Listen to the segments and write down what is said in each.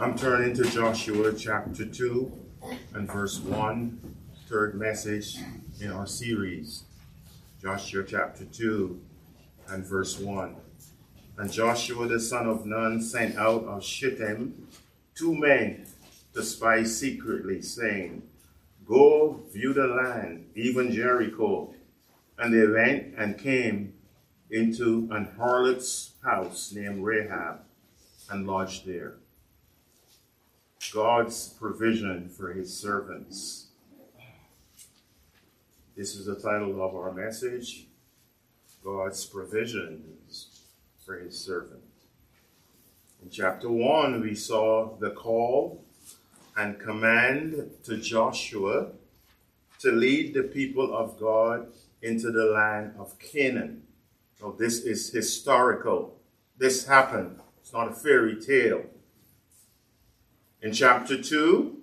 I'm turning to Joshua chapter 2 and verse 1, third message in our series. Joshua chapter 2 and verse 1. And Joshua the son of Nun sent out of Shittim 2 men to spy secretly, saying, Go view the land, even Jericho. And they went and came into an harlot's house named Rahab and lodged there. God's provision for his servants. This is the title of our message, God's provisions for his servant. In chapter 1, we saw the call and command to Joshua to lead the people of God into the land of Canaan. So this is historical. This happened. It's not a fairy tale. In chapter 2,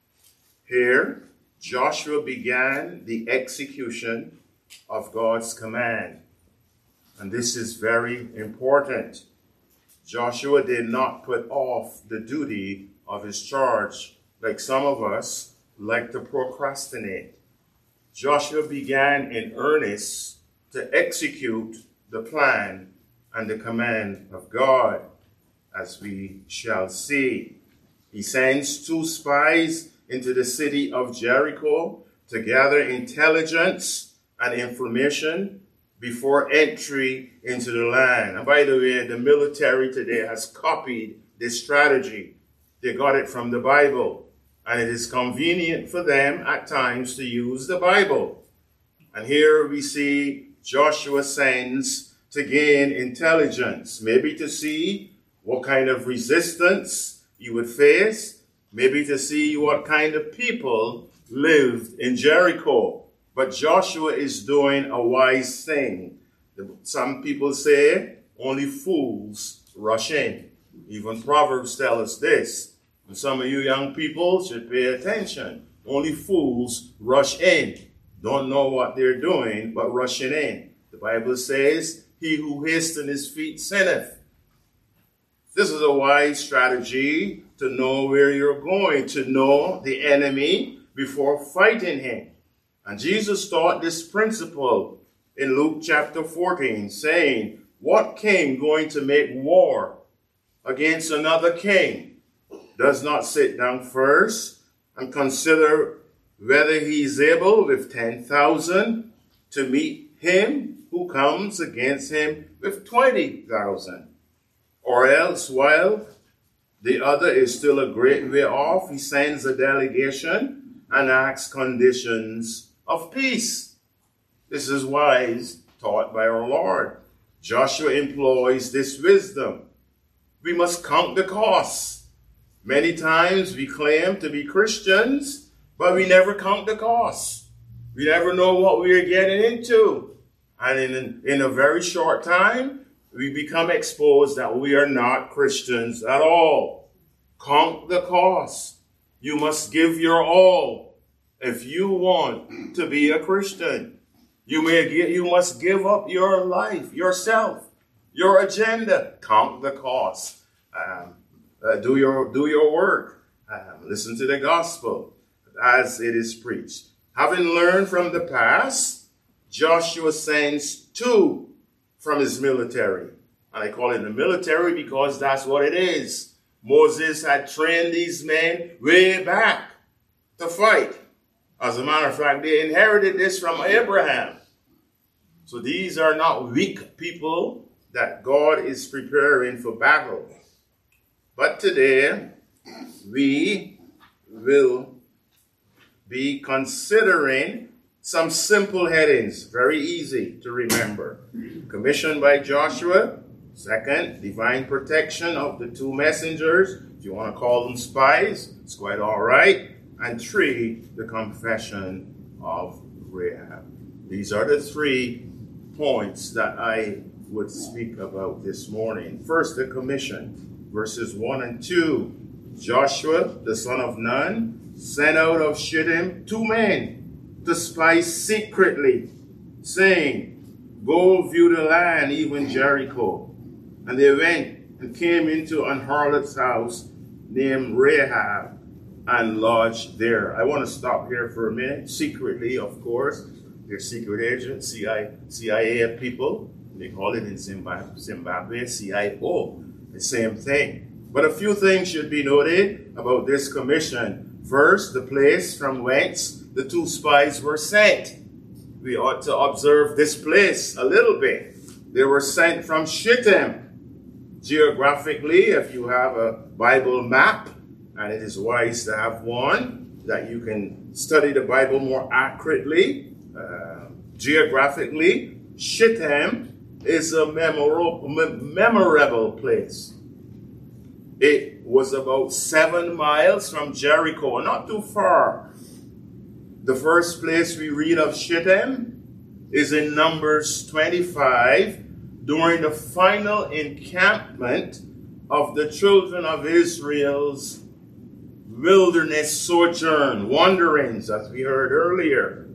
here, Joshua began the execution of God's command. And this is very important. Joshua did not put off the duty of his charge like some of us like to procrastinate. Joshua began in earnest to execute the plan and the command of God, as we shall see. He sends 2 spies into the city of Jericho to gather intelligence and information before entry into the land. And by the way, the military today has copied this strategy. They got it from the Bible. And it is convenient for them at times to use the Bible. And here we see Joshua sends to gain intelligence, maybe to see what kind of resistance you would face, maybe to see what kind of people lived in Jericho. But Joshua is doing a wise thing. Some people say only fools rush in. Even Proverbs tell us this. And some of you young people should pay attention. Only fools rush in. Don't know what they're doing, but rushing in. The Bible says, he who hastens his feet sinneth. This is a wise strategy to know where you're going, to know the enemy before fighting him. And Jesus taught this principle in Luke chapter 14, saying, what king going to make war against another king does not sit down first and consider whether he is able with 10,000 to meet him who comes against him with 20,000? Or else, while the other is still a great way off, he sends a delegation and asks conditions of peace. This is wise, taught by our Lord. Joshua employs this wisdom. We must count the costs. Many times we claim to be Christians, but we never count the costs. We never know what we are getting into. And in a very short time, we become exposed that we are not Christians at all. Count the cost. You must give your all if you want to be a Christian. You must give up your life, yourself, your agenda. Count the cost. Do your work. Listen to the gospel as it is preached. Having learned from the past, Joshua sends 2 from his military. And I call it the military because that's what it is. Moses had trained these men way back to fight. As a matter of fact, they inherited this from Abraham. So these are not weak people that God is preparing for battle. But today, we will be considering some simple headings, very easy to remember. Commissioned by Joshua. 2nd, divine protection of the 2 messengers. If you want to call them spies, it's quite all right. And 3, the confession of Rahab. These are the 3 points that I would speak about this morning. First, the commission. Verses 1 and 2. Joshua, the son of Nun, sent out of Shittim 2 men to spy secretly, saying, Go view the land, even Jericho. And they went and came into an harlot's house named Rahab and lodged there. I want to stop here for a minute. Secretly, of course, they're secret agents, CIA people. They call it in Zimbabwe CIO. The same thing. But a few things should be noted about this commission. First, the place from whence the two spies were sent. We ought to observe this place a little bit. They were sent from Shittim. Geographically, if you have a Bible map, and it is wise to have one, that you can study the Bible more accurately. Geographically, Shittim is a memorable place. It was about 7 miles from Jericho, not too far. The first place we read of Shittim is in Numbers 25, during the final encampment of the children of Israel's wilderness sojourn, wanderings, as we heard earlier.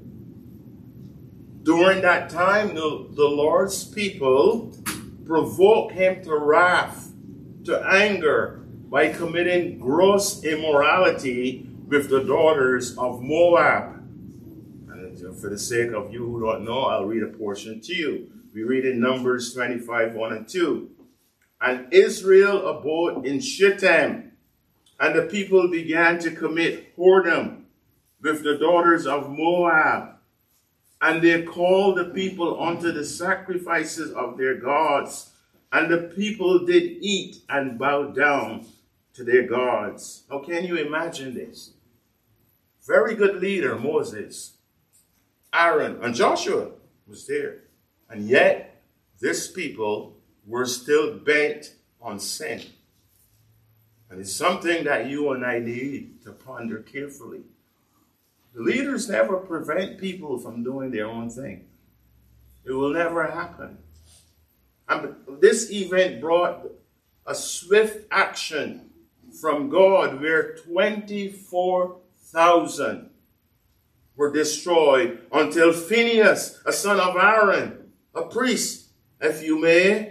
During that time, the Lord's people provoked him to wrath, to anger, by committing gross immorality with the daughters of Moab. And for the sake of you who don't know, I'll read a portion to you. We read in Numbers 25, 1 and 2. And Israel abode in Shittim, and the people began to commit whoredom with the daughters of Moab. And they called the people unto the sacrifices of their gods. And the people did eat and bow down to their gods. How can you imagine this? Very good leader, Moses, Aaron, and Joshua was there. And yet, this people were still bent on sin. And it's something that you and I need to ponder carefully. The leaders never prevent people from doing their own thing. It will never happen. And this event brought a swift action from God where 24,000 were destroyed until Phinehas, a son of Aaron, a priest, if you may,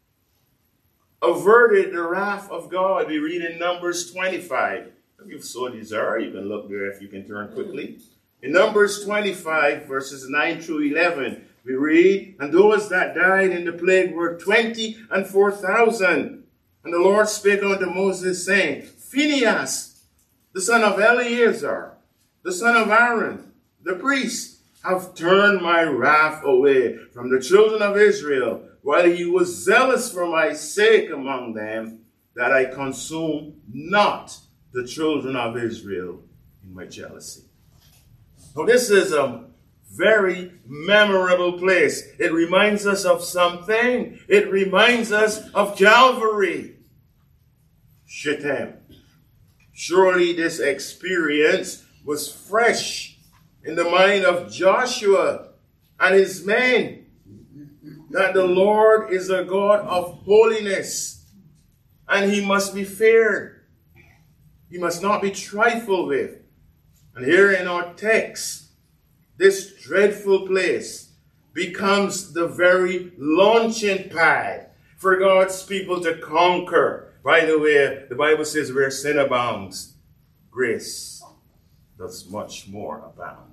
averted the wrath of God. We read in Numbers 25. If you so desire, you can look there if you can turn quickly. In Numbers 25, verses 9 through 11, we read, and those that died in the plague were 24,000. And the Lord spake unto Moses, saying, Phinehas, the son of Eleazar, the son of Aaron, the priest, have turned my wrath away from the children of Israel, while he was zealous for my sake among them, that I consume not the children of Israel in my jealousy. So this is a very memorable place. It reminds us of something. It reminds us of Calvary. Shittim. Surely this experience was fresh in the mind of Joshua and his men, that the Lord is a God of holiness, and he must be feared. He must not be trifled with. And here in our text, this dreadful place becomes the very launching pad for God's people to conquer. By the way, the Bible says where sin abounds, grace does much more abound.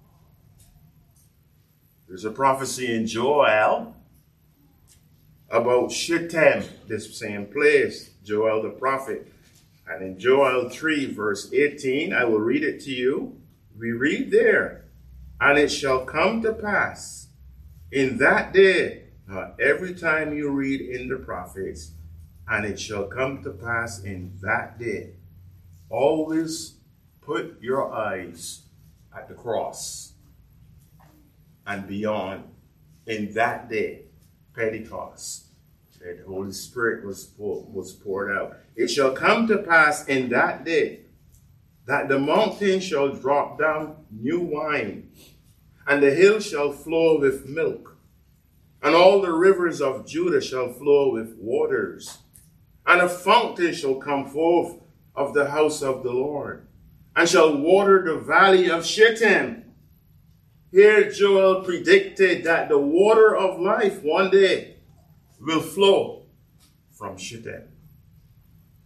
There's a prophecy in Joel about Shittim, this same place, Joel the prophet. And in Joel 3, verse 18, I will read it to you. We read there, and it shall come to pass in that day. Every time you read in the prophets, and it shall come to pass in that day, always put your eyes at the cross and beyond. In that day, Pentecost, that the Holy Spirit was poured out. It shall come to pass in that day that the mountain shall drop down new wine, and the hill shall flow with milk, and all the rivers of Judah shall flow with waters, and a fountain shall come forth of the house of the Lord, and shall water the valley of Shittim. Here Joel predicted that the water of life one day will flow from Shittim.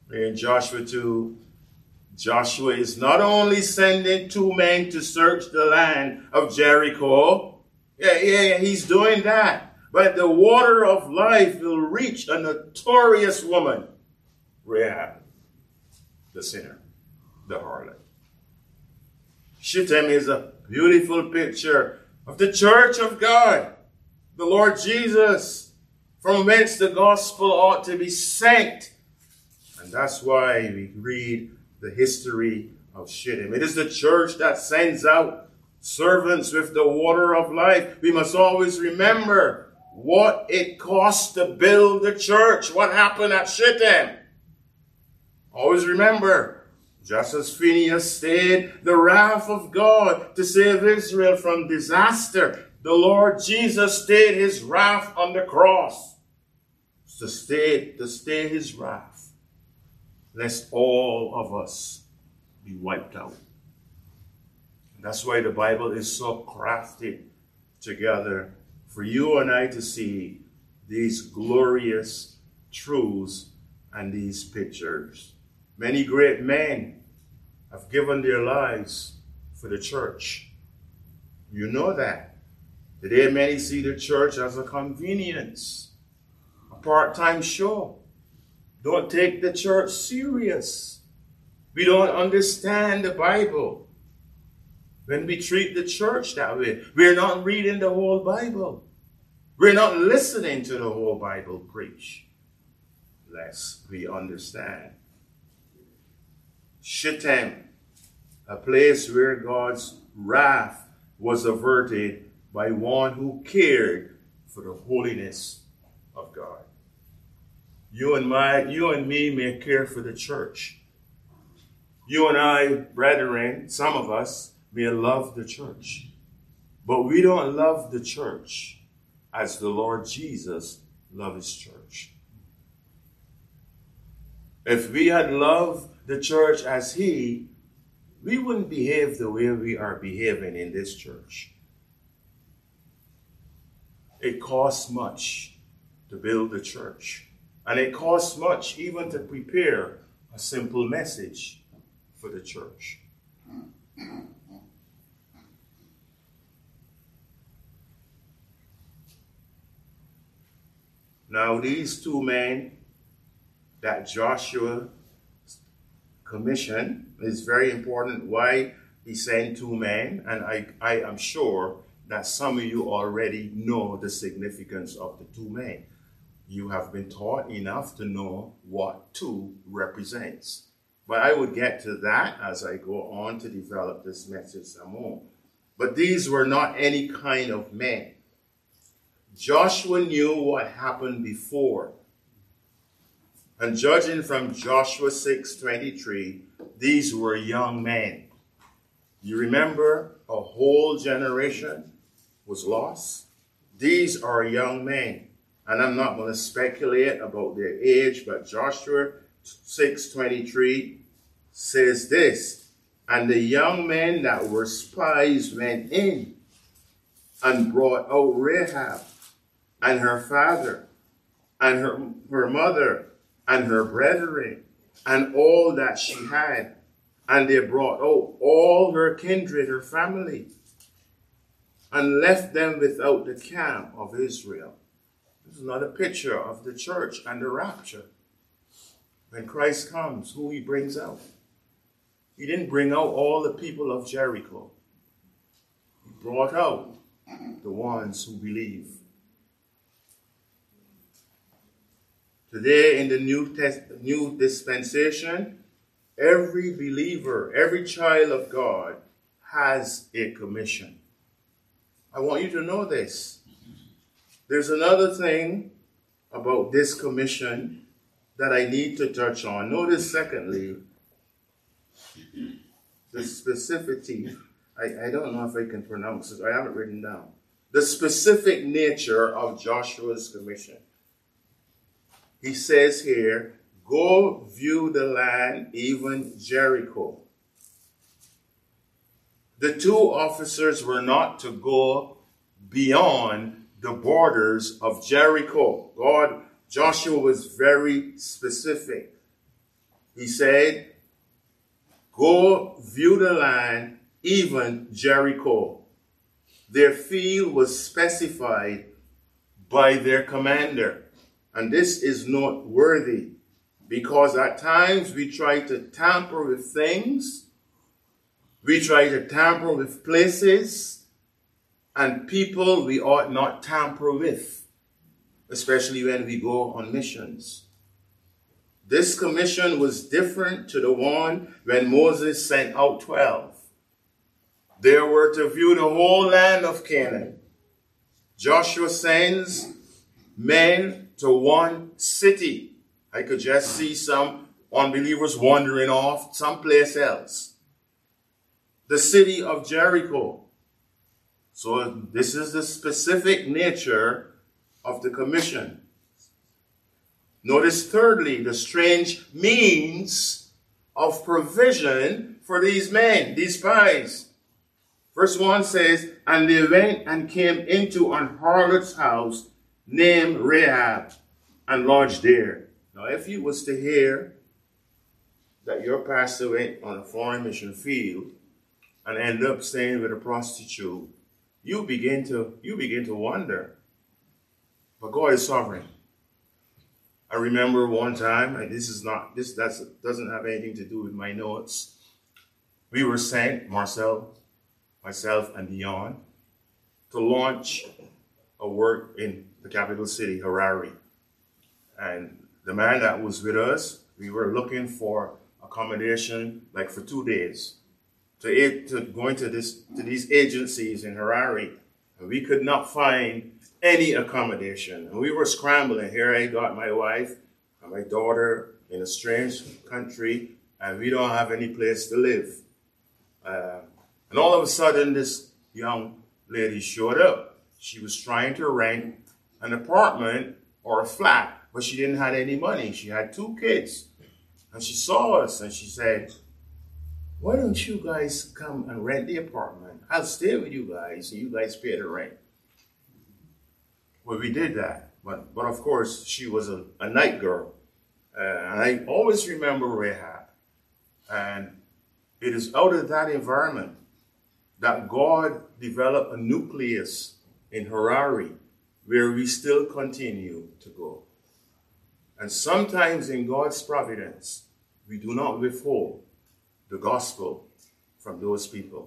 In Joshua 2, Joshua is not only sending 2 men to search the land of Jericho. Yeah, he's doing that. But the water of life will reach a notorious woman, Rahab, the sinner, the harlot. Shittim is a beautiful picture of the church of God, the Lord Jesus, from whence the gospel ought to be sent. And that's why we read the history of Shittim. It is the church that sends out servants with the water of life. We must always remember what it cost to build the church. What happened at Shittim? Always remember, just as Phinehas stayed the wrath of God to save Israel from disaster, the Lord Jesus stayed his wrath on the cross to stay his wrath, lest all of us be wiped out. That's why the Bible is so crafted together for you and I to see these glorious truths and these pictures. Many great men have given their lives for the church. You know that. Today many see the church as a convenience, a part-time show. Don't take the church serious. We don't understand the Bible. When we treat the church that way, we're not reading the whole Bible. We're not listening to the whole Bible preach, lest we understand. Shittim, a place where God's wrath was averted by one who cared for the holiness of God. You and me may care for the church. You and I, brethren, some of us, may love the church. But we don't love the church as the Lord Jesus loved his church. If we had loved the church as he, we wouldn't behave the way we are behaving in this church. It costs much to build the church. And it costs much even to prepare a simple message for the church. Now these 2 men that Joshua commissioned is very important. Why he sent 2 men, and I am sure that some of you already know the significance of the 2 men. You have been taught enough to know what 2 represents. But I would get to that as I go on to develop this message some more. But these were not any kind of men. Joshua knew what happened before. And judging from Joshua 6:23, these were young men. You remember a whole generation was lost? These are young men. And I'm not going to speculate about their age, but Joshua 6:23 says this, and the young men that were spies went in and brought out Rahab and her father and her mother and her brethren and all that she had. And they brought out all her kindred, her family, and left them without the camp of Israel. This is another picture of the church and the rapture. When Christ comes, who he brings out. He didn't bring out all the people of Jericho. He brought out the ones who believe. Today in the new dispensation, every believer, every child of God has a commission. I want you to know this. There's another thing about this commission that I need to touch on. Notice, secondly, the specificity. I don't know if I can pronounce it. I have it written down. The specific nature of Joshua's commission. He says here, go view the land, even Jericho. The 2 officers were not to go beyond the borders of Jericho. Joshua was very specific. He said, go view the land, even Jericho. Their field was specified by their commander. And this is noteworthy because at times we try to tamper with things. We try to tamper with places and people we ought not tamper with, especially when we go on missions. This commission was different to the one when Moses sent out 12. They were to view the whole land of Canaan. Joshua sends men to one city. I could just see some unbelievers wandering off someplace else. The city of Jericho. So this is the specific nature of the commission. Notice thirdly, the strange means of provision for these men, these spies. Verse 1 says, and they went and came into an harlot's house named Rahab and lodged there. Now, if you was to hear that your pastor went on a foreign mission field and ended up staying with a prostitute, you begin to wonder. But God is sovereign. I remember one time, and that doesn't have anything to do with my notes. We were sent, Marcel, myself, and Dion, to launch a work in the capital city, Harare. And the man that was with us, we were looking for accommodation like for 2 days to go into these agencies in Harare. And we could not find any accommodation. And we were scrambling. Here I got my wife and my daughter in a strange country, and we don't have any place to live. And all of a sudden, this young lady showed up. She was trying to rent an apartment or a flat, but she didn't have any money. She had 2 kids. And she saw us and she said, why don't you guys come and rent the apartment? I'll stay with you guys and you guys pay the rent. Well, we did that. But of course, she was a night girl. And I always remember Rahab. And it is out of that environment that God developed a nucleus in Harare where we still continue to go. And sometimes in God's providence, we do not withhold the gospel from those people.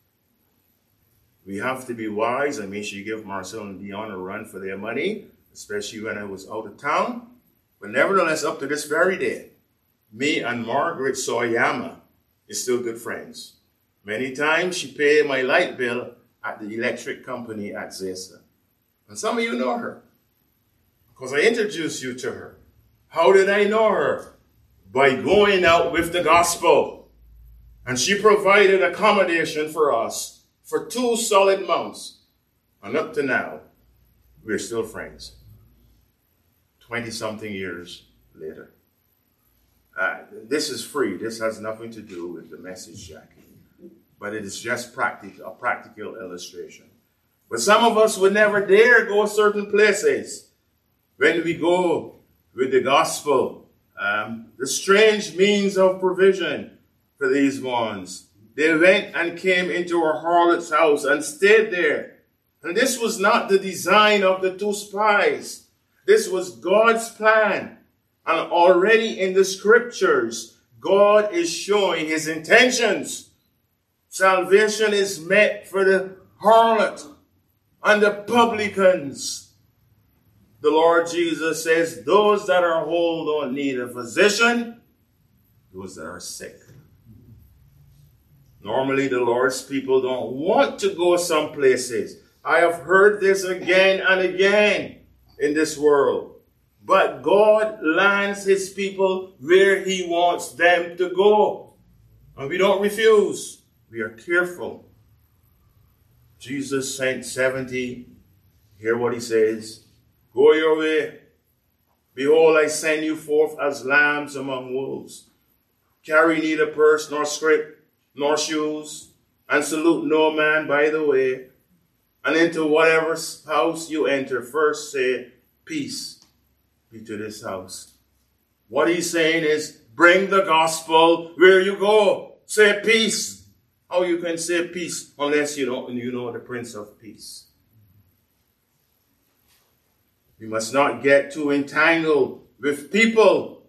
We have to be wise and make sure you give Marcel and Dion a run for their money, especially when I was out of town. But nevertheless, up to this very day, me and Margaret Soyama is still good friends. Many times she paid my light bill at the electric company at Zesa. And some of you know her because I introduced you to her. How did I know her? By going out with the gospel. And she provided accommodation for us for 2 solid months. And up to now, we're still friends. 20-something years later. This is free. This has nothing to do with the message, Jackie. But it is just a practical illustration. But some of us would never dare go certain places when we go with the gospel. The strange means of provision for these ones. They went and came into a harlot's house and stayed there. And this was not the design of the 2 spies. This was God's plan. And already in the scriptures, God is showing his intentions. Salvation is meant for the harlot and the publicans. The Lord Jesus says, those that are whole don't need a physician, those that are sick. Normally, the Lord's people don't want to go some places. I have heard this again and again in this world. But God lands his people where he wants them to go. And we don't refuse. We are careful. Jesus sent 70. Hear what he says. Go your way. Behold, I send you forth as lambs among wolves. Carry neither purse nor scrip nor shoes, and salute no man by the way. And into whatever house you enter, first say, peace be to this house. What he's saying is, Bring the gospel where you go. Say peace. How you can say peace unless you know the Prince of Peace? We must not get too entangled with people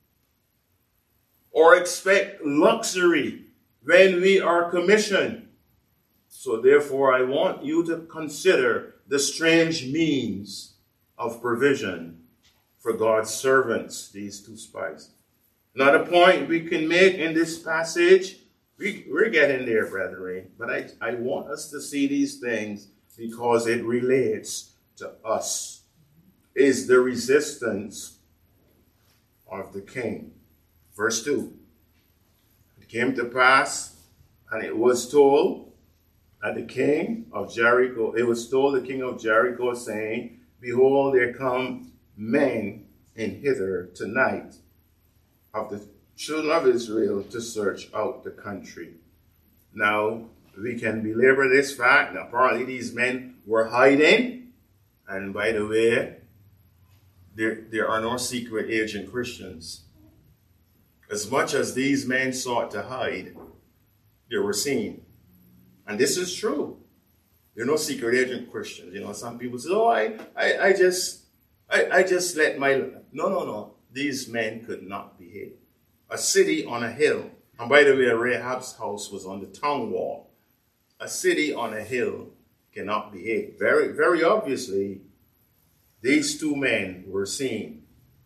or expect luxury when we are commissioned. So therefore, I want you to consider the strange means of provision for God's servants, these two spies. Another point we can make in this passage, we're getting there, brethren, but I want us to see these things because it relates to us, is the resistance of the king. Verse 2. It came to pass, and it was told that the king of Jericho, it was told the king of Jericho, saying, Behold, there come men in hither tonight of the children of Israel to search out the country. Now, we can belabor this fact. Now, apparently these men were hiding. And by the way, there are no secret agent Christians. As much as these men sought to hide, they were seen. And this is true. There are no secret agent Christians. Some people say, oh, I just let my... No. These men could not be hid. A city on a hill. And by the way, Rahab's house was on the town wall. A city on a hill cannot be hid. Very, very obviously, these two men were seen.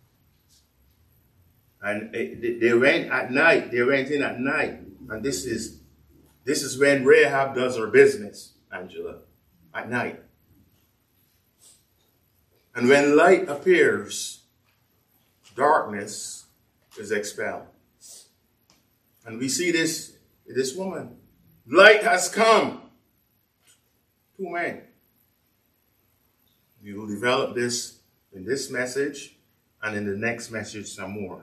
And they went at night. They went in at night. And this is when Rahab does her business, Angela, at night. And when light appears, darkness is expelled. And we see this woman. Light has come. Two men. We will develop this in this message and in the next message some more.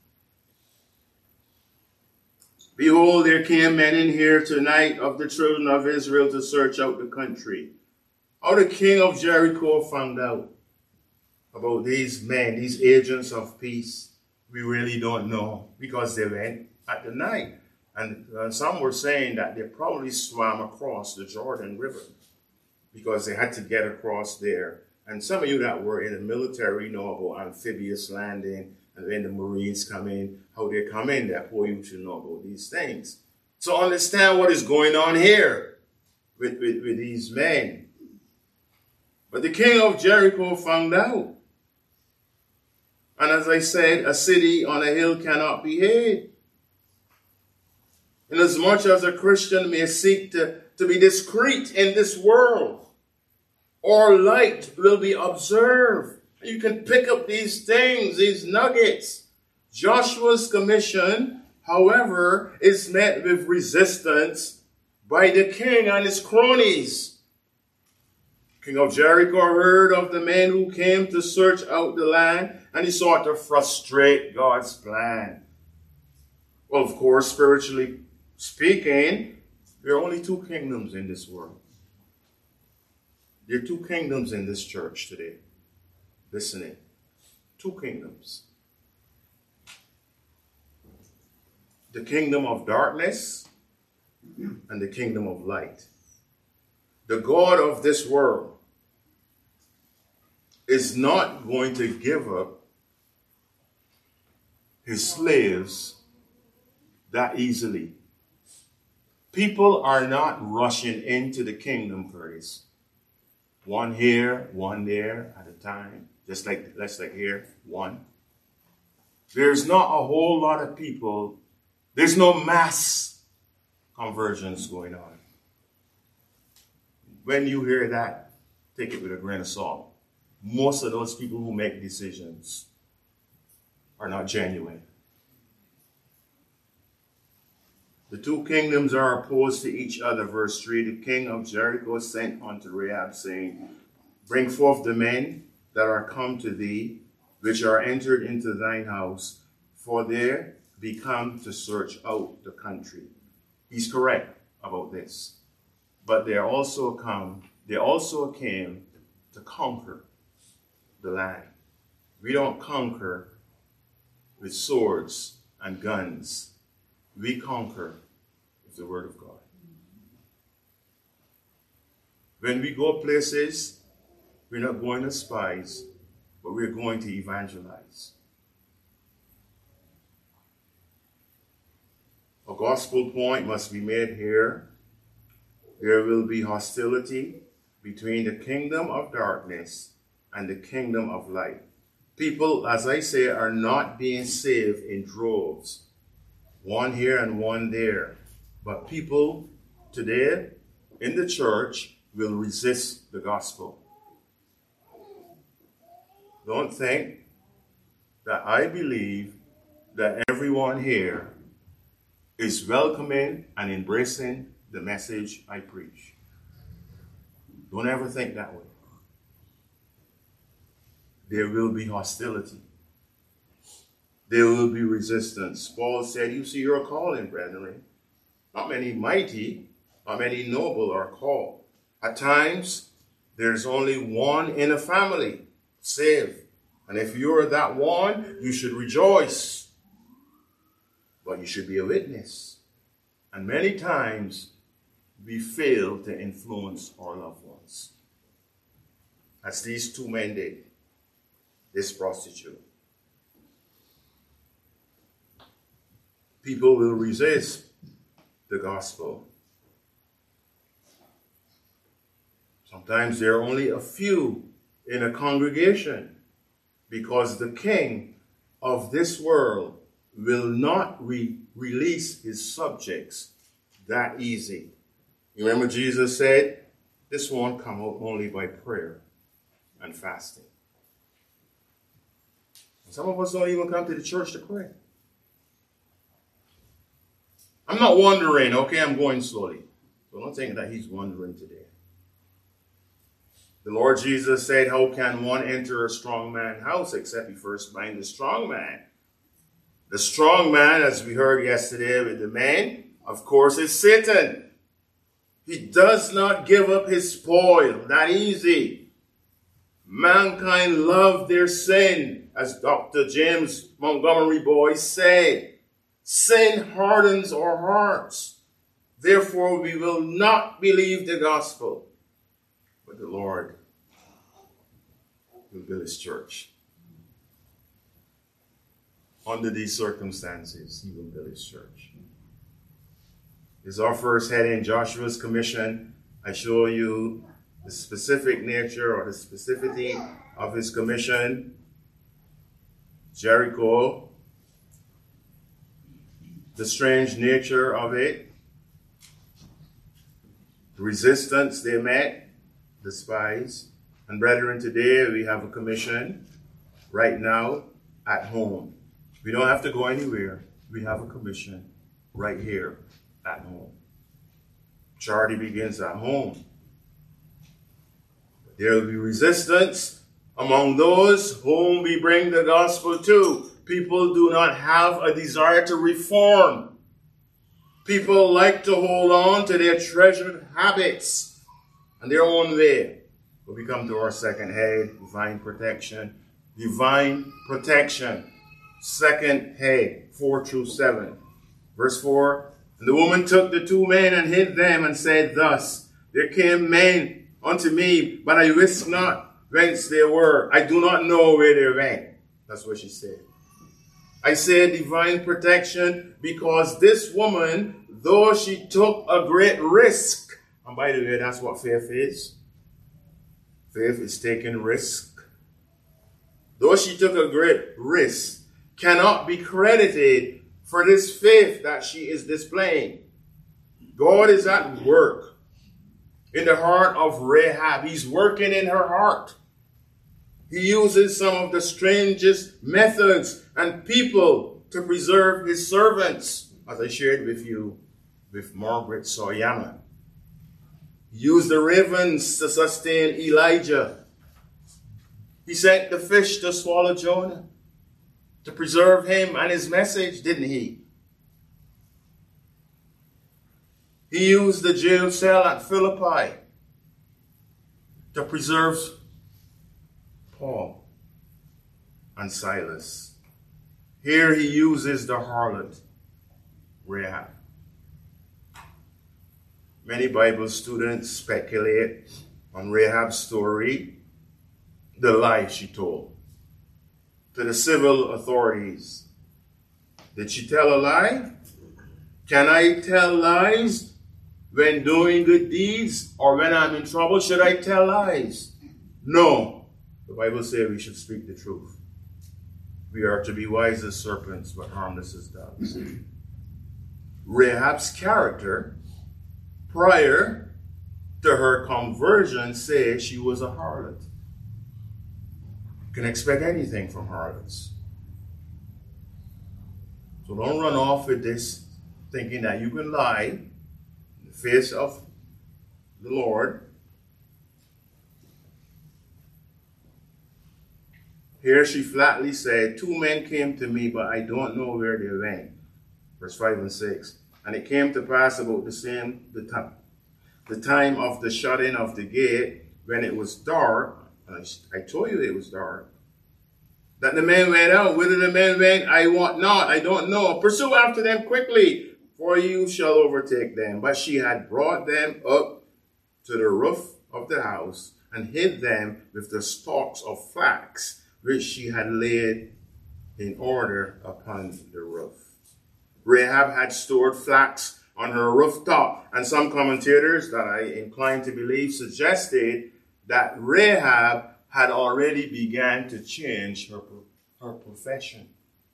Behold, there came men in here tonight of the children of Israel to search out the country. How the king of Jericho found out about these men, these agents of peace, we really don't know, because they went at the night. And some were saying that they probably swam across the Jordan River because they had to get across there. And some of you that were in the military know about amphibious landing, and when the Marines come in, how they come in, therefore you should know about these things. So understand what is going on here with these men. But the king of Jericho found out. And as I said, a city on a hill cannot be hid. Inasmuch as a Christian may seek to be discreet in this world, or light will be observed. You can pick up these things, these nuggets. Joshua's commission, however, is met with resistance by the king and his cronies. King of Jericho heard of the men who came to search out the land, and he sought to frustrate God's plan. Well, of course, spiritually speaking, there are only two kingdoms in this world. There are two kingdoms in this church today. Listening. Two kingdoms. The kingdom of darkness and the kingdom of light. The God of this world is not going to give up his slaves that easily. People are not rushing into the kingdom, Curtis. One here, one there at a time. Just like here, one. There's not a whole lot of people. There's no mass convergence going on. When you hear that, take it with a grain of salt. Most of those people who make decisions are not genuine. The two kingdoms are opposed to each other. Verse 3, the king of Jericho sent unto Rahab, saying, Bring forth the men that are come to thee, which are entered into thine house, for there be come to search out the country. He's correct about this. But they also came to conquer the land. We don't conquer with swords and guns. We conquer with the word of God. When we go places, we're not going as spies, but we're going to evangelize. A gospel point must be made here. There will be hostility between the kingdom of darkness and the kingdom of light. People, as I say, are not being saved in droves, one here and one there. But people today in the church will resist the gospel. Don't think that I believe that everyone here is welcoming and embracing the message I preach. Don't ever think that way. There will be hostility. There will be resistance. Paul said, you see your calling, brethren. Not many mighty, not many noble are called. At times, there's only one in a family saved. And if you're that one, you should rejoice. But you should be a witness. And many times, we fail to influence our loved ones. As these two men did. This prostitute. People will resist the gospel. Sometimes there are only a few in a congregation because the king of this world will not release his subjects that easy. You remember Jesus said, this won't come out only by prayer and fasting. Some of us don't even come to the church to pray. I'm not wandering, okay? I'm going slowly. So don't think that he's wandering today. The Lord Jesus said, how can one enter a strong man's house except he first bind the strong man? The strong man, as we heard yesterday with the man, of course, is Satan. He does not give up his spoil that easy. Mankind love their sin. As Dr. James Montgomery Boyce said, sin hardens our hearts. Therefore, we will not believe the gospel. But the Lord will build his church. Under these circumstances, he will build his church. This is our first heading, Joshua's commission. I show you the specific nature or the specificity of his commission. Jericho, the strange nature of it, the resistance they met, the spies. And brethren, today we have a commission right now at home. We don't have to go anywhere. We have a commission right here at home. Charity begins at home. There will be resistance among those whom we bring the gospel to. People do not have a desire to reform. People like to hold on to their treasured habits and their own way. But we come to our second head, divine protection. Divine protection. Second head, 4 through 7. Verse 4, and the woman took the two men and hid them and said thus, there came men unto me, but I wist not whence they were. I do not know where they went. That's what she said. I say divine protection because this woman, though she took a great risk, and by the way, that's what faith is. Faith is taking risk. Though she took a great risk, cannot be credited for this faith that she is displaying. God is at work in the heart of Rahab. He's working in her heart. He uses some of the strangest methods and people to preserve his servants, as I shared with you with Margaret Soyama. He used the ravens to sustain Elijah. He sent the fish to swallow Jonah, to preserve him and his message, didn't he? He used the jail cell at Philippi to preserve Paul and Silas. Here he uses the harlot, Rahab. Many Bible students speculate on Rahab's story, the lie she told to the civil authorities. Did she tell a lie? Can I tell lies when doing good deeds or when I'm in trouble? Should I tell lies? No. The Bible says we should speak the truth. We are to be wise as serpents, but harmless as doves. Rahab's character prior to her conversion says she was a harlot. You can expect anything from harlots. So don't run off with this thinking that you can lie in the face of the Lord. Here she flatly said, 2 men came to me, but I don't know where they went. Verse 5 and 6. And it came to pass about the time of the shutting of the gate, when it was dark, and I told you it was dark, that the men went out. Whither the men went, I want not, I don't know. Pursue after them quickly, for you shall overtake them. But she had brought them up to the roof of the house, and hid them with the stalks of flax, which she had laid in order upon the roof. Rahab had stored flax on her rooftop, and some commentators that I incline to believe suggested that Rahab had already began to change her profession.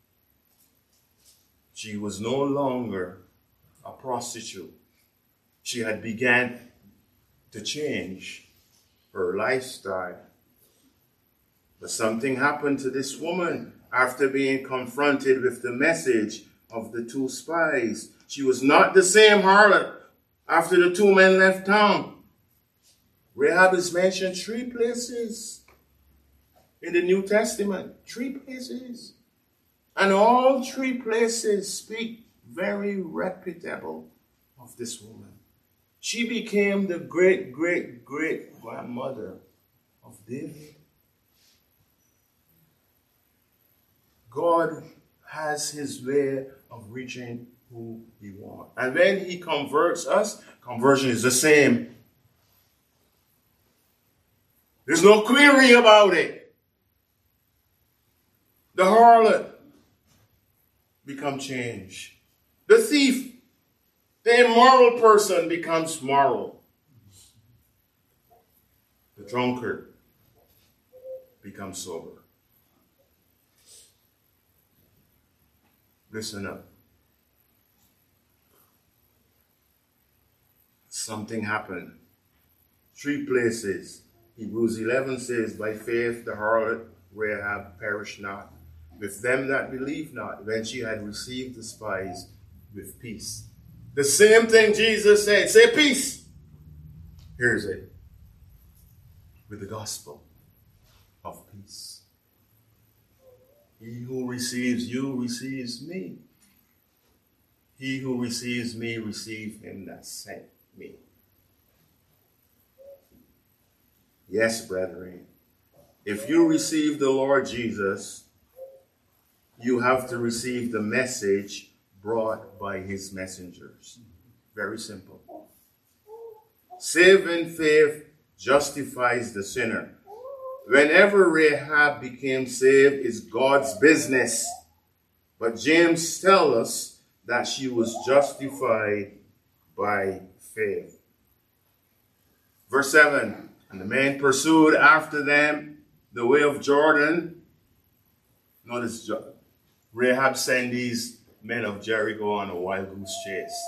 She was no longer a prostitute. She had began to change her lifestyle. But something happened to this woman after being confronted with the message of the 2 spies. She was not the same harlot after the 2 men left town. Rahab is mentioned 3 places in the New Testament. 3 places. And all 3 places speak very reputable of this woman. She became the great-great-great-grandmother of David. God has his way of reaching who he wants. And when he converts us, conversion is the same. There's no query about it. The harlot becomes changed. The thief, the immoral person becomes moral. The drunkard becomes sober. Listen up. Something happened. 3 places. Hebrews 11 says, by faith the harlot Rahab perished not with them that believe not, when she had received the spies with peace. The same thing Jesus said. Say peace. Here's it. With the gospel of peace. He who receives you receives me. He who receives me receives him that sent me. Yes, brethren, if you receive the Lord Jesus, you have to receive the message brought by his messengers. Very simple. Saving faith justifies the sinner. Whenever Rahab became saved is God's business. But James tells us that she was justified by faith. Verse 7, and the men pursued after them the way of Jordan. Notice Rahab sent these men of Jericho on a wild goose chase.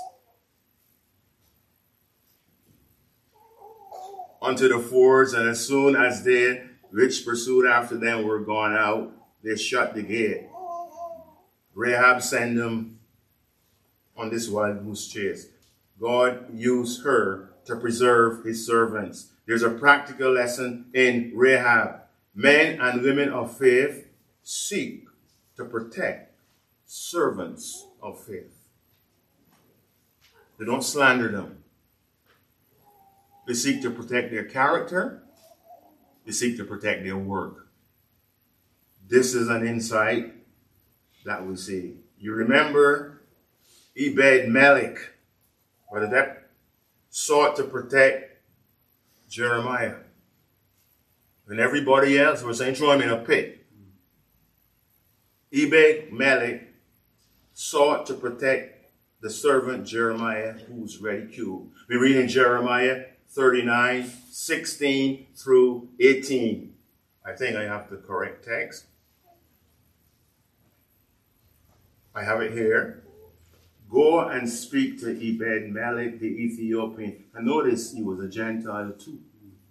Unto the fords, and as soon as they which pursued after them were gone out, they shut the gate. Rahab sent them on this wild goose chase. God used her to preserve his servants. There's a practical lesson in Rahab. Men and women of faith seek to protect servants of faith. They don't slander them. They seek to protect their character. They seek to protect their work. This is an insight that we see. You remember Ebed-Melech, whether that sought to protect Jeremiah. And everybody else was saying, throw him in a pit. Ebed-Melech sought to protect the servant Jeremiah, who was ridiculed. We read in Jeremiah 39, 16 through 18. I think I have the correct text. I have it here. Go and speak to Ebed-Melech the Ethiopian. And notice he was a Gentile too.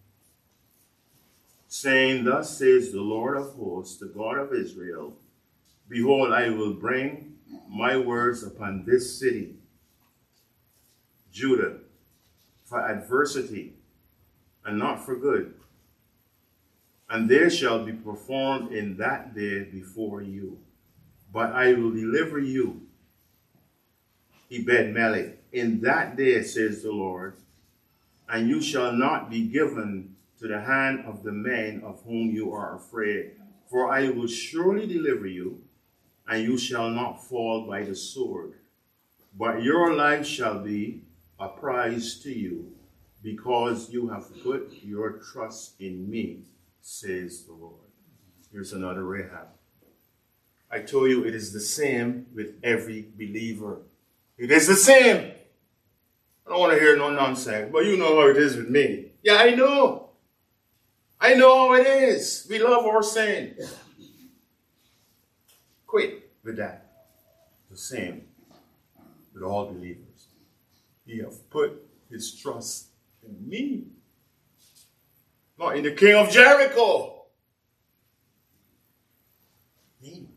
Saying, thus says the Lord of hosts, the God of Israel, behold, I will bring my words upon this city, Judah, for adversity and not for good. And there shall be performed in that day before you. But I will deliver you, Ebed-Melech, in that day, says the Lord, and you shall not be given to the hand of the men of whom you are afraid. For I will surely deliver you, and you shall not fall by the sword. But your life shall be a prize to you, because you have put your trust in me, says the Lord. Here's another Rahab. I told you it is the same with every believer. It is the same. I don't want to hear no nonsense, but you know how it is with me. Yeah, I know. I know how it is. We love our sin. Quit with that. The same with all believers. He has put his trust in me. Not in the king of Jericho. Me.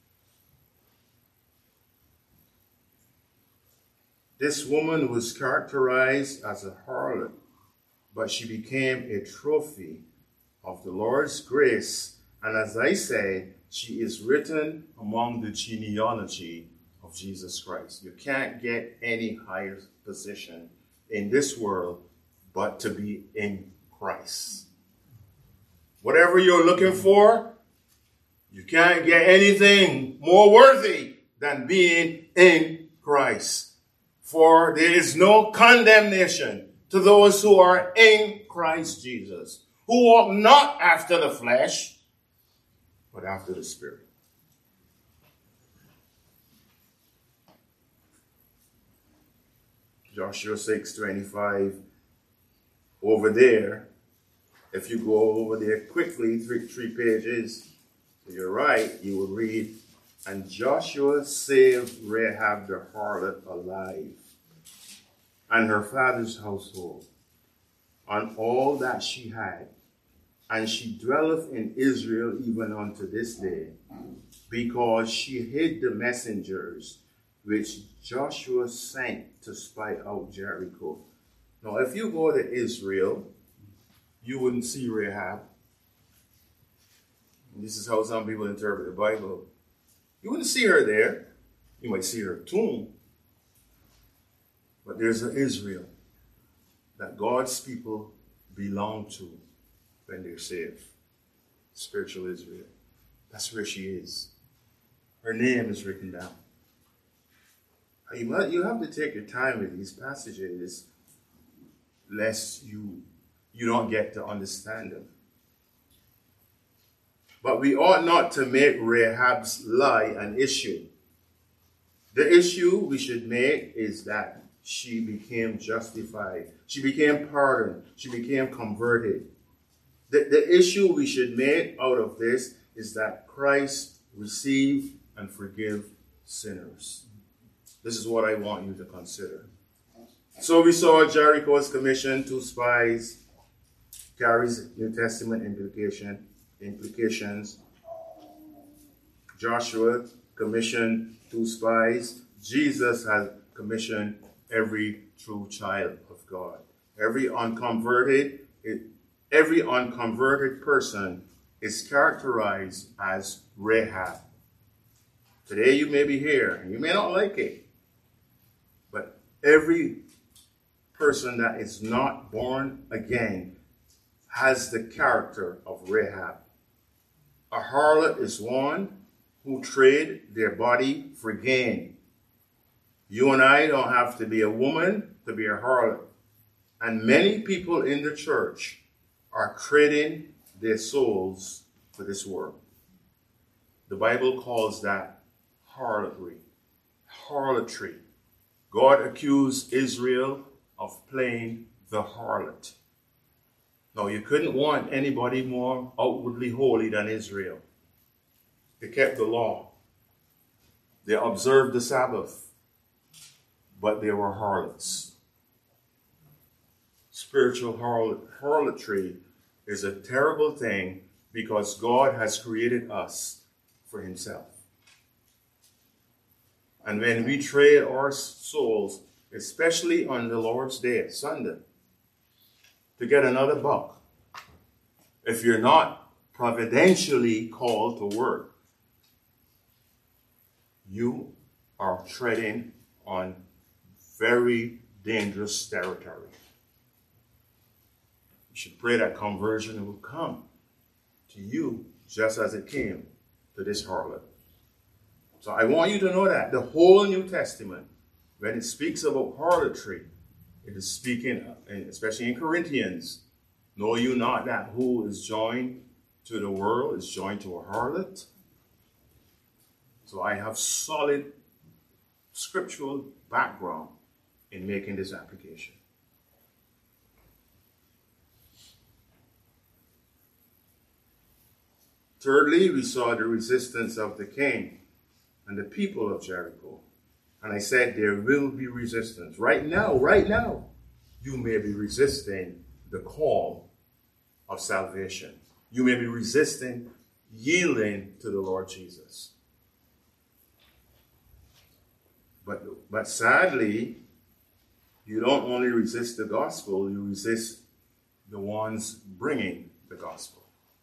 This woman was characterized as a harlot, but she became a trophy of the Lord's grace. And as I said, she is written among the genealogy of Jesus Christ. You can't get any higher position in this world but to be in Christ. Whatever you're looking for, you can't get anything more worthy than being in Christ. For there is no condemnation to those who are in Christ Jesus, who walk not after the flesh, but after the Spirit. Joshua 6:25. Over there, if you go over there quickly, three pages to your right, you will read, and Joshua saved Rahab the harlot alive, and her father's household, and all that she had. And she dwelleth in Israel even unto this day, because she hid the messengers which Joshua sent to spy out Jericho. Now, if you go to Israel, you wouldn't see Rahab. And this is how some people interpret the Bible. You wouldn't see her there. You might see her tomb. But there's an Israel that God's people belong to when they're saved. Spiritual Israel. That's where she is. Her name is written down. You have to take your time with these passages lest you don't get to understand them. But we ought not to make Rahab's lie an issue. The issue we should make is that she became justified. She became pardoned. She became converted. The issue we should make out of this is that Christ received and forgive sinners. This is what I want you to consider. So we saw Jericho's commission, 2 spies, carries New Testament implications. Joshua commissioned 2 spies. Jesus has commissioned every true child of God. Every unconverted person is characterized as Rahab. Today you may be here and you may not like it, but every person that is not born again has the character of Rahab. A harlot is one who trade their body for gain. You and I don't have to be a woman to be a harlot. And many people in the church are trading their souls for this world. The Bible calls that harlotry. Harlotry. God accused Israel of playing the harlot. Now, you couldn't want anybody more outwardly holy than Israel. They kept the law. They observed the Sabbath. But they were harlots. Spiritual harlotry is a terrible thing because God has created us for himself. And when we trade our souls, especially on the Lord's Day, Sunday, to get another buck, if you're not providentially called to work, you are treading on very dangerous territory. You should pray that conversion will come to you just as it came to this harlot. So I want you to know that the whole New Testament, when it speaks about harlotry, it is speaking, especially in Corinthians, know you not that who is joined to the world is joined to a harlot? So I have solid scriptural background in making this application. Thirdly, we saw the resistance of the king and the people of Jericho. And I said there will be resistance. Right now, you may be resisting the call of salvation. You may be resisting yielding to the Lord Jesus. But sadly, you don't only resist the gospel, you resist the ones bringing the gospel.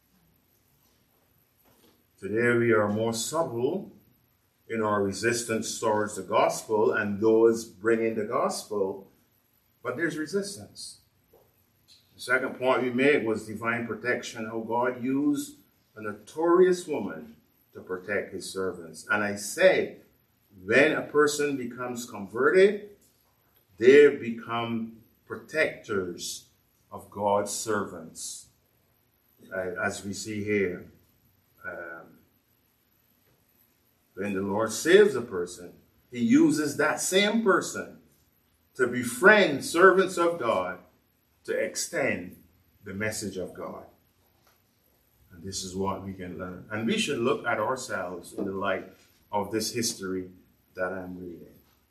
Today we are more subtle in our resistance towards the gospel and those bringing the gospel, but there's resistance. The second point we made was divine protection, how God used a notorious woman to protect his servants. And I say, when a person becomes converted, they become protectors of God's servants, as we see here. When the Lord saves a person, he uses that same person to befriend servants of God to extend the message of God. And this is what we can learn. And we should look at ourselves in the light of this history that I'm reading.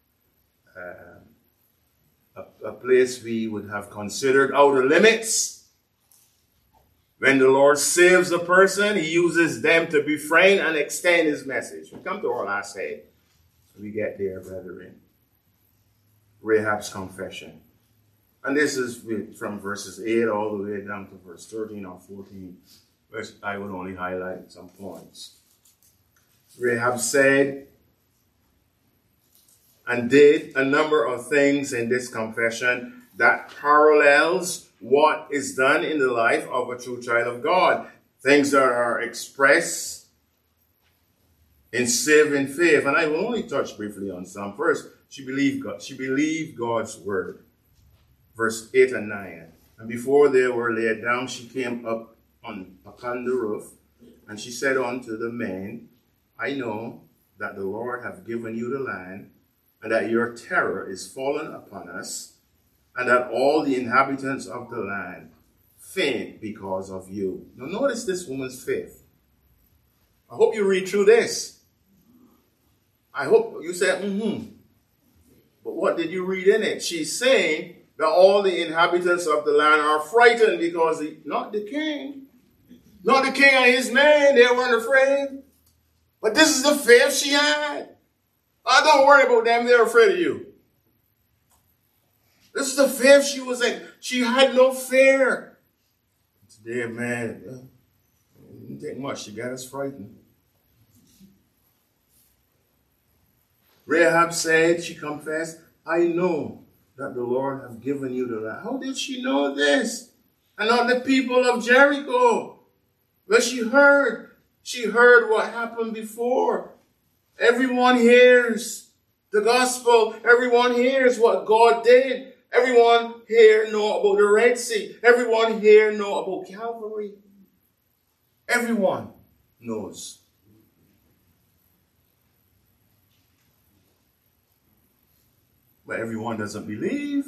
A place we would have considered outer limits. When the Lord saves a person, he uses them to befriend and extend his message. We come to our last head. We get there, brethren. Rahab's confession. And this is from verses 8 all the way down to verse 13 or 14, which I will only highlight some points. Rahab said and did a number of things in this confession that parallels what is done in the life of a true child of God. Things that are expressed in saving faith. And I will only touch briefly on some. First, she believed God. She believed God's word. Verse 8 and 9. And before they were laid down, she came up upon the roof, and she said unto the men, I know that the Lord hath given you the land, and that your terror is fallen upon us, and that all the inhabitants of the land faint because of you. Now notice this woman's faith. I hope you read through this. I hope you said, But what did you read in it? She's saying that all the inhabitants of the land are frightened because not the king and his men, they weren't afraid. But this is the faith she had. Don't worry about them, they're afraid of you. This is the faith she was in. She had no fear. Today, man, it didn't take much. She got us frightened. Rahab said, she confessed, I know that the Lord has given you the land. How did she know this? And not the people of Jericho. When she heard, She heard what happened before. Everyone hears the gospel. Everyone hears what God did. Everyone here know about the Red Sea. Everyone here know about Calvary. Everyone knows. But everyone doesn't believe.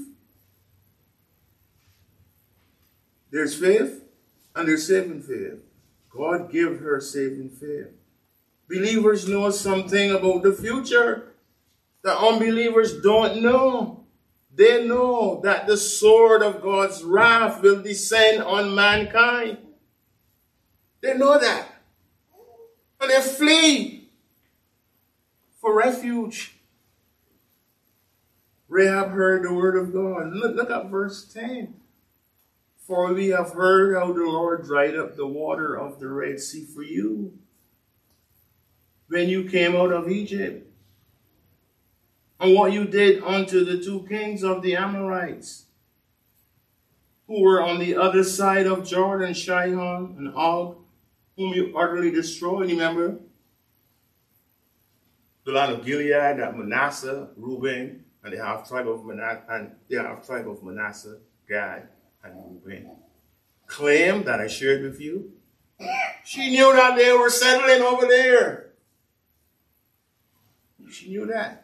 There's faith and there's saving faith. God gave her saving faith. Believers know something about the future that unbelievers don't know. They know that the sword of God's wrath will descend on mankind. They know that. And they flee for refuge. Rahab heard the word of God. Look at verse 10. For we have heard how the Lord dried up the water of the Red Sea for you when you came out of Egypt, and what you did unto the two kings of the Amorites, who were on the other side of Jordan, Sihon and Og, whom you utterly destroyed. You remember? The land of Gilead, that Manasseh, Reuben, and the half tribe of Manasseh, Gad, and Reuben claim that I shared with you. She knew that they were settling over there. She knew that.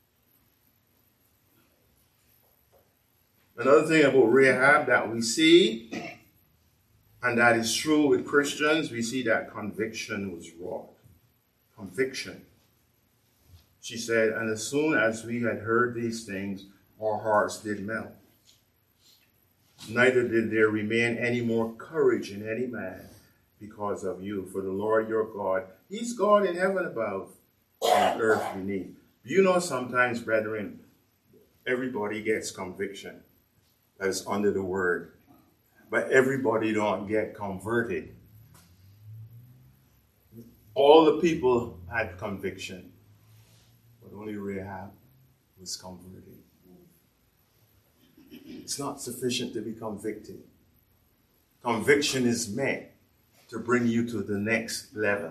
Another thing about Rahab that we see, and that is true with Christians, we see that conviction was wrought. Conviction. She said, and as soon as we had heard these things, our hearts did melt. Neither did there remain any more courage in any man because of you. For the Lord your God, he's God in heaven above and earth beneath. You know, sometimes, brethren, everybody gets conviction that's under the word, but everybody don't get converted. All the people had conviction, but only Rahab was converted. It's not sufficient to be convicted. Conviction is meant to bring you to the next level.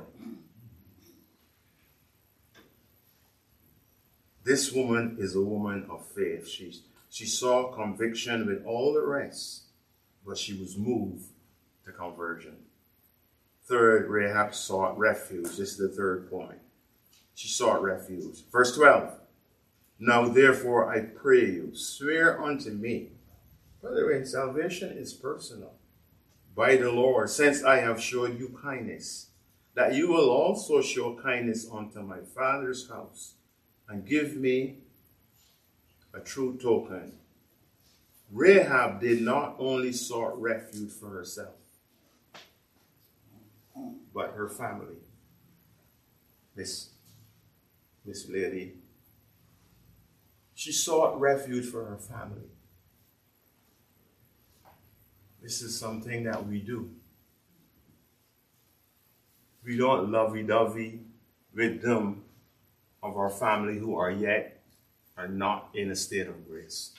This woman is a woman of faith. She saw conviction with all the rest, but she was moved to conversion. Third, Rahab sought refuge. This is the third point. She sought refuge. Verse 12. Now therefore I pray you, swear unto me. By the way, salvation is personal. By the Lord, since I have showed you kindness, that you will also show kindness unto my father's house, and give me a true token. Rahab did not only sought refuge for herself, but her family. This lady, she sought refuge for her family. This is something that we do. We don't lovey-dovey with them of our family who are not in a state of grace.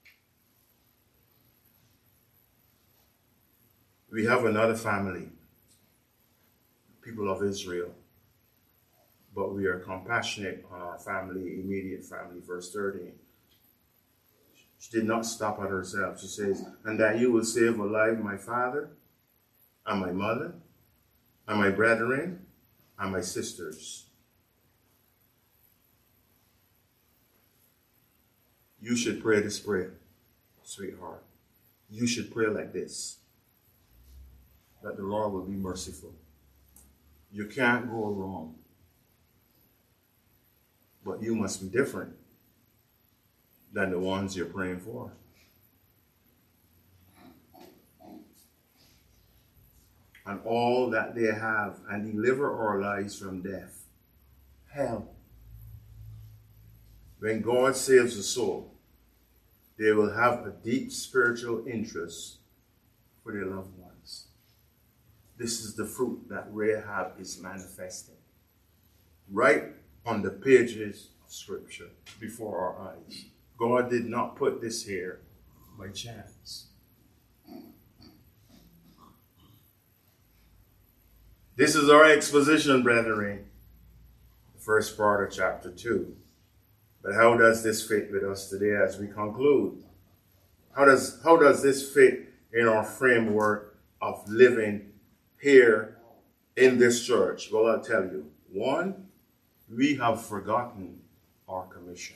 We have another family, people of Israel, but we are compassionate on our family, immediate family. Verse 13. She did not stop at herself. She says, and that you will save alive my father and my mother and my brethren and my sisters. You should pray this prayer, sweetheart. You should pray like this, that the Lord will be merciful. You can't go wrong, but you must be different than the ones you're praying for. And all that they have, and deliver our lives from death, hell. When God saves a soul, they will have a deep spiritual interest for their loved ones. This is the fruit that Rahab is manifesting right on the pages of Scripture before our eyes. God did not put this here by chance. This is our exposition, brethren, the first part of chapter 2. But how does this fit with us today as we conclude? How does this fit in our framework of living here in this church? Well, I'll tell you. One, we have forgotten our commission.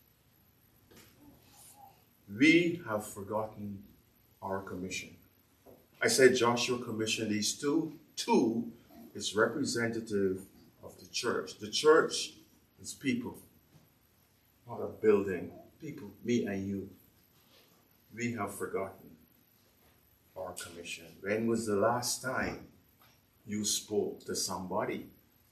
We have forgotten our commission. I said Joshua commissioned these two. Two is representative of the church. The church is people, not a building. People, me and you. We have forgotten our commission. When was the last time you spoke to somebody?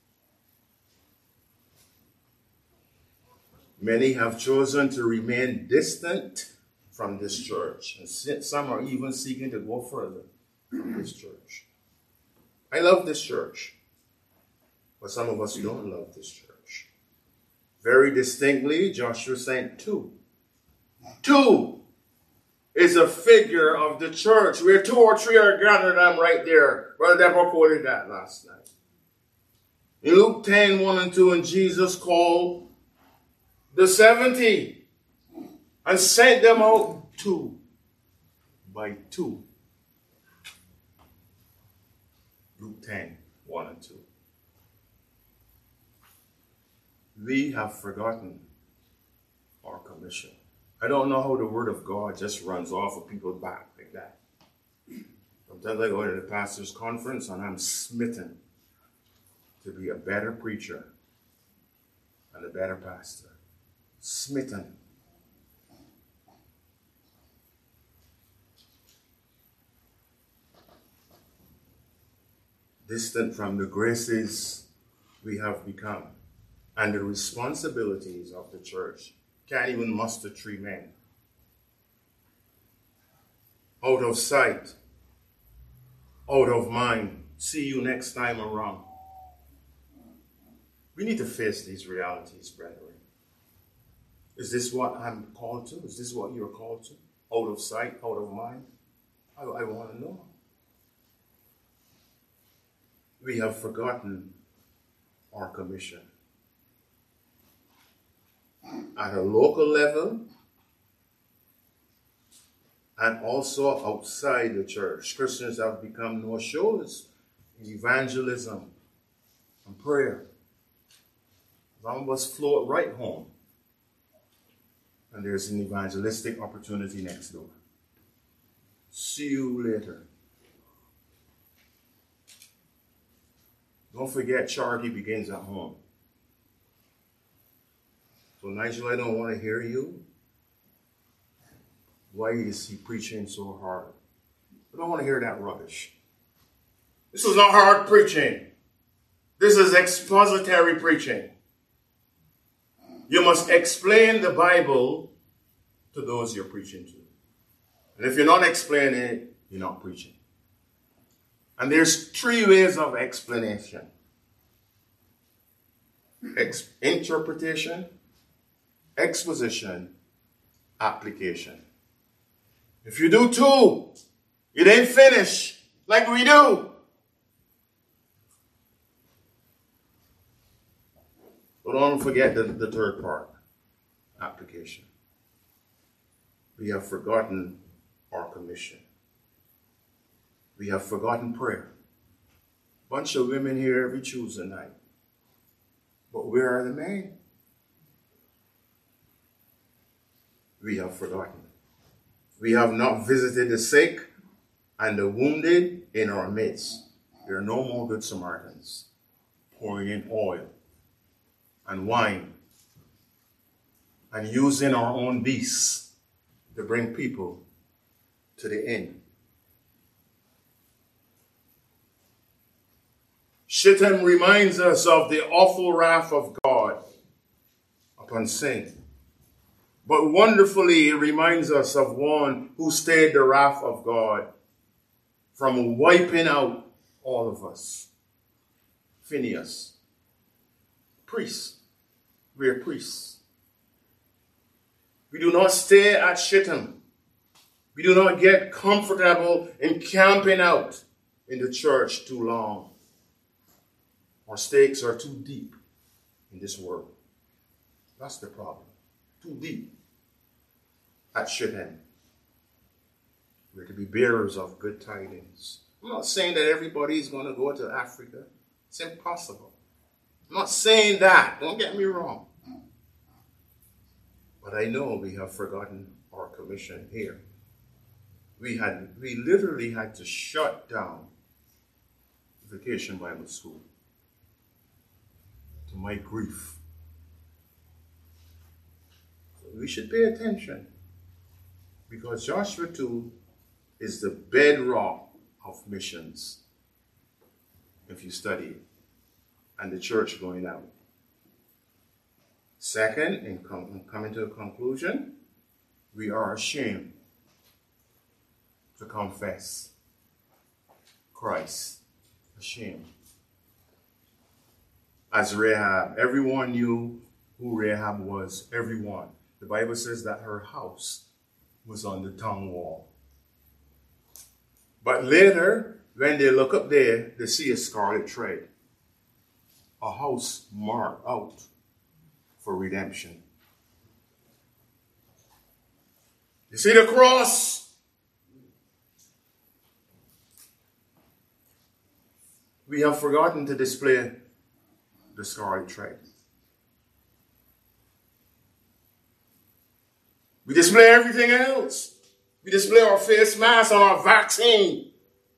Many have chosen to remain distant from this church, and some are even seeking to go further from this church. I love this church, but some of us don't love this church. Very distinctly, Joshua sent two. Two is a figure of the church. Where 2 or 3 are gathered, I'm right there. Brother Deborah quoted that last night. In Luke 10, 1 and 2, and Jesus called the 70 and sent them out 2 by 2. Luke 10, 1 and 2. We have forgotten our commission. I don't know how the word of God just runs off of people's back like that. Sometimes I go to the pastor's conference and I'm smitten to be a better preacher and a better pastor. Smitten. Distant from the graces we have become and the responsibilities of the church. Can't even muster 3 men. Out of sight, out of mind. See you next time around. We need to face these realities, brethren. Is this what I'm called to? Is this what you're called to? Out of sight, out of mind? I want to know. We have forgotten our commission. At a local level and also outside the church. Christians have become no-shows in evangelism and prayer. Some of us float right home and there's an evangelistic opportunity next door. See you later. Don't forget, charity begins at home. So, Nigel, I don't want to hear you. Why is he preaching so hard? I don't want to hear that rubbish. This is not hard preaching. This is expository preaching. You must explain the Bible to those you're preaching to. And if you're not explaining it, you're not preaching. And there's 3 ways of explanation. Interpretation, exposition, application. If you do 2, it ain't finished like we do. But don't forget the third part, application. We have forgotten our commission. We have forgotten prayer. Bunch of women here every Tuesday night. But where are the men? We have forgotten. We have not visited the sick and the wounded in our midst. There are no more good Samaritans pouring in oil and wine and using our own beasts to bring people to the inn. Shittim reminds us of the awful wrath of God upon sin. But wonderfully, it reminds us of one who stayed the wrath of God from wiping out all of us. Phinehas. Priests. We are priests. We do not stay at Shittim. We do not get comfortable in camping out in the church too long. Our stakes are too deep in this world. That's the problem. Too deep. That should end. We're to be bearers of good tidings. I'm not saying that everybody's going to go to Africa. It's impossible. I'm not saying that. Don't get me wrong. But I know we have forgotten our commission here. We literally had to shut down Vacation Bible School, to my grief. So we should pay attention, because Joshua 2 is the bedrock of missions, if you study it, and the church going out. Second, in coming to a conclusion, we are ashamed to confess Christ. Ashamed. As Rahab, everyone knew who Rahab was. Everyone. The Bible says that her house was on the town wall. But later, when they look up there, they see a scarlet thread. A house marked out for redemption. You see the cross? We have forgotten to display the scarlet thread. We display everything else. We display our face mask and our vaccine.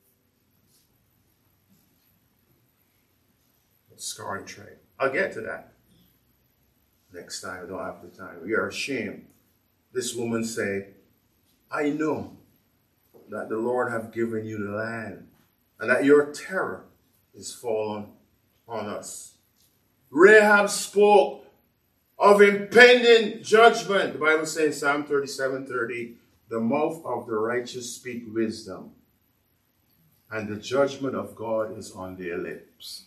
Scarlet thread. I'll get to that next time. I don't have the time. We are ashamed. This woman said, I know that the Lord have given you the land, and that your terror is fallen on us. Rahab spoke of impending judgment. The Bible says in Psalm 37:30, the mouth of the righteous speak wisdom, and the judgment of God is on their lips.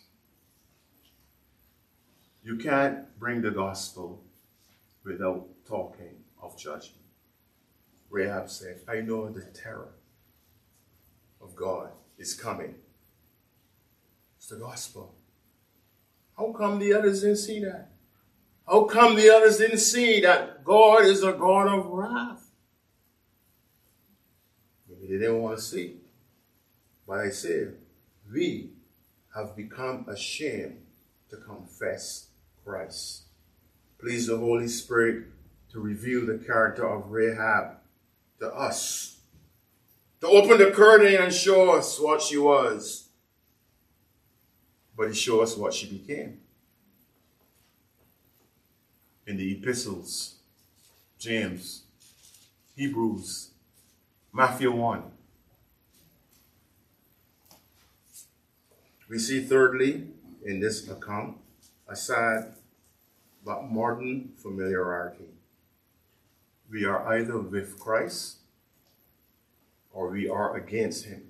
You can't bring the gospel without talking of judgment. Rahab said, I know the terror of God is coming. It's the gospel. How come the others didn't see that? How come the others didn't see that God is a God of wrath? Maybe they didn't want to see. But I say, we have become ashamed to confess Christ. Please the Holy Spirit to reveal the character of Rahab to us. To open the curtain and show us what she was. But he showed us what she became. In the epistles, James, Hebrews, Matthew 1. We see thirdly in this account a sad but modern familiarity. We are either with Christ or we are against him.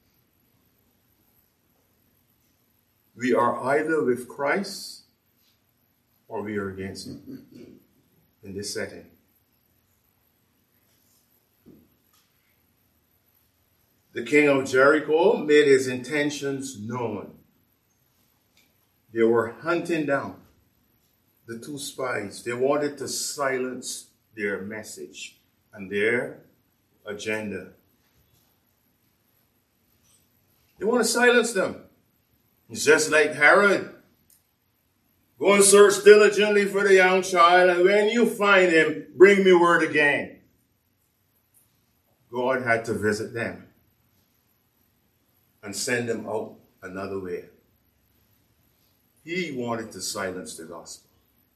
We are either with Christ or we are against him in this setting. The king of Jericho made his intentions known. They were hunting down the two spies. They wanted to silence their message and their agenda. They want to silence them. It's just like Herod. Go and search diligently for the young child, and when you find him, bring me word again. God had to visit them and send them out another way. He wanted to silence the gospel.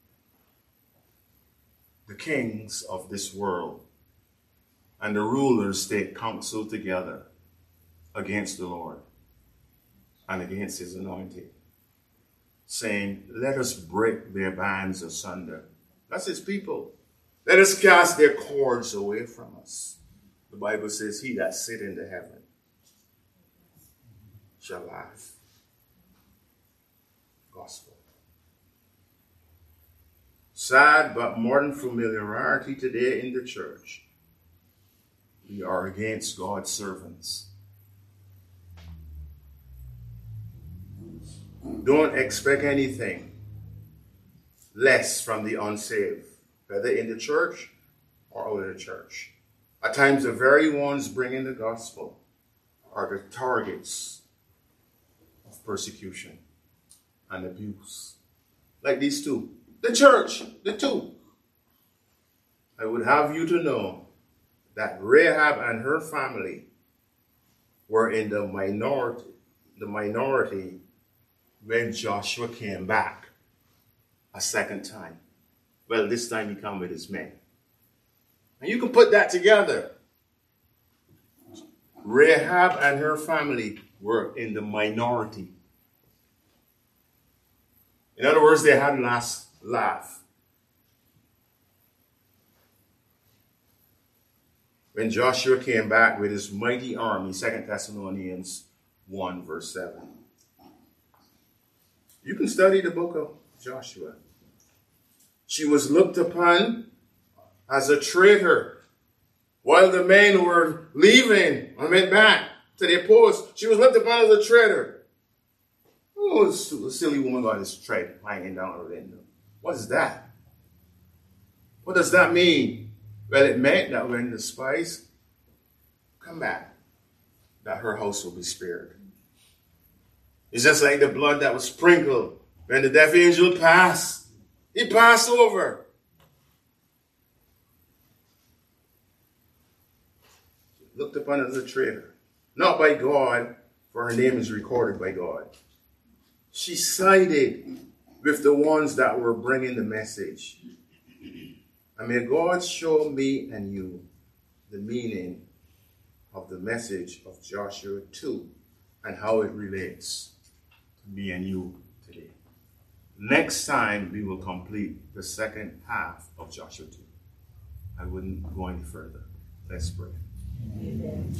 The kings of this world and the rulers take counsel together against the Lord and against his anointed, saying, let us break their bands asunder. That's his people. Let us cast their cords away from us. The Bible says, he that sit in the heaven shall laugh. Gospel. Sad but modern familiarity today in the church. We are against God's servants. Don't expect anything less from the unsaved, whether in the church or out of the church. At times, the very ones bringing the gospel are the targets of persecution and abuse. Like these two. The church, the two. I would have you to know that Rahab and her family were in the minority when Joshua came back a second time. Well, this time he came with his men. And you can put that together. Rahab and her family were in the minority. In other words, they had last laugh. When Joshua came back with his mighty army, 2 Thessalonians 1 verse 7. You can study the book of Joshua. She was looked upon as a traitor. While the men were leaving and went back to their post, she was looked upon as a traitor. Oh, a silly woman got this trait hanging down her window. What is that? What does that mean? Well, it meant that when the spies come back, that her house will be spared. It's just like the blood that was sprinkled when the death angel passed. He passed over. Looked upon as a traitor. Not by God, for her name is recorded by God. She sided with the ones that were bringing the message. And may God show me and you the meaning of the message of Joshua 2 and how it relates to me and you today. Next time, we will complete the second half of Joshua 2. I wouldn't go any further. Let's pray. Amen.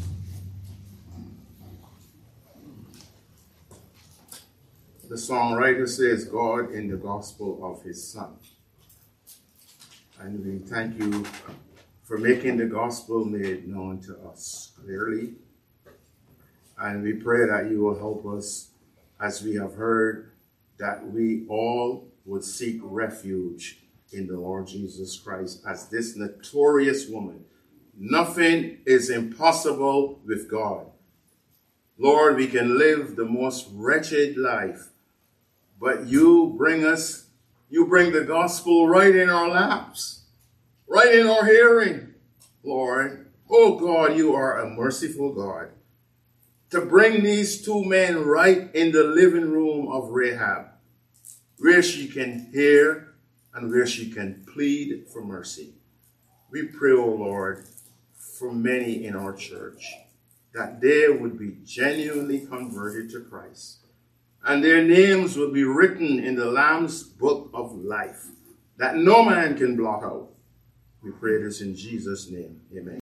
The songwriter says, God in the gospel of his Son. And we thank you for making the gospel made known to us clearly. And we pray that you will help us, as we have heard, that we all would seek refuge in the Lord Jesus Christ as this notorious woman. Nothing is impossible with God. Lord, we can live the most wretched life, but you bring the gospel right in our laps, right in our hearing, Lord. Oh God, you are a merciful God. To bring these two men right in the living room of Rahab, where she can hear and where she can plead for mercy. We pray, oh Lord, for many in our church, that they would be genuinely converted to Christ, and their names will be written in the Lamb's book of life, that no man can blot out. We pray this in Jesus' name. Amen.